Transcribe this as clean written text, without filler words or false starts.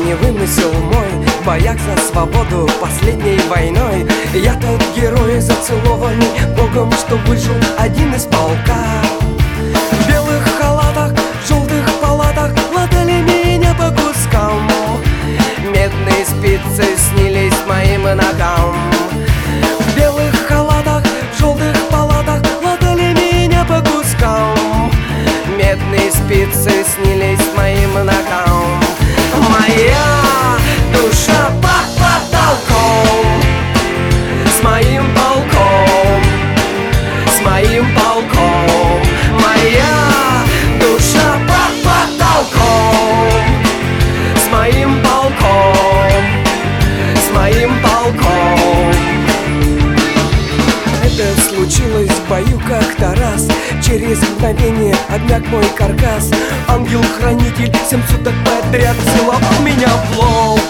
не вымысел мой, в боях за свободу последней войной. Я тот герой, зацелованный Богом, что выжил один из полка. В белых халатах, в желтых палатах латали меня по кускам. Медные спицы снились моим ногам. В белых халатах, в желтых палатах латали меня по кускам. Медные спицы снились моим ногам. Моя душа под потолком, с моим полком, с моим полком. Моя душа под потолком, с моим полком, с моим полком. Это случилось в бою как-то раз. Через мгновение обмяк мой каркас. Ангел-хранитель 7 суток подряд целовал меня в лоб.